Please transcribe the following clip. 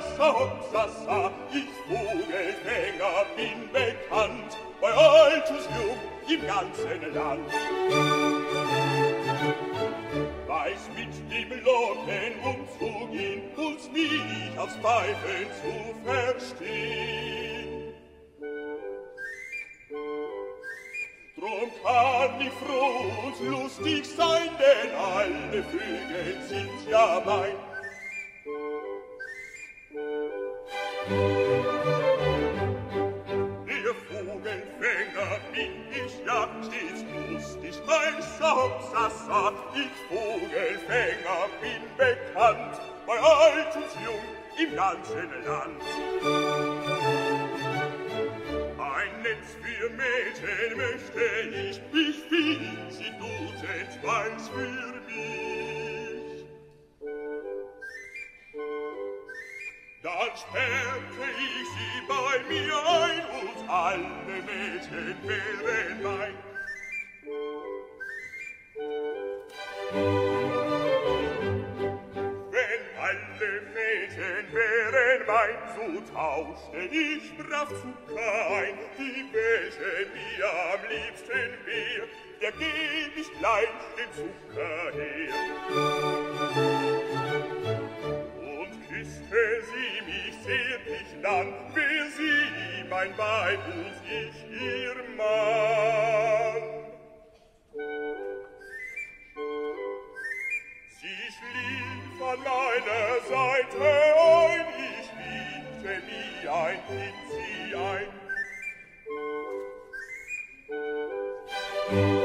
Hopsa, hopsa, sa, ich Vogelfänger bin bekannt, bei alt und jung im ganzen Land. Weiß mit dem Lockenumzugehen und mich aufs Pfeifen zu verstehen. Drum kann ich froh und lustig sein, denn alle Vögel sind ja mein. Der Vogelfänger bin ich ja stets lustig, mein Schaubsassa. Ich Vogelfänger bin bekannt, bei alt und jung im ganzen Land. Ein Netz für Mädchen möchte ich fiel, sie dutzendweils für mich. Dann sperrte ich sie bei mir ein und alle Mädchen wären mein. Wenn alle Mädchen wären mein, so tauschte ich brav Zucker ein, die welche mir am liebsten wär, der geb ich gleich den Zucker her. Küsste sie mich zärtlich lang, wär sie mein Weib und ich ihr Mann. Sie schlief an meiner Seite ein, ich wiegte wie ein Kind sie ein.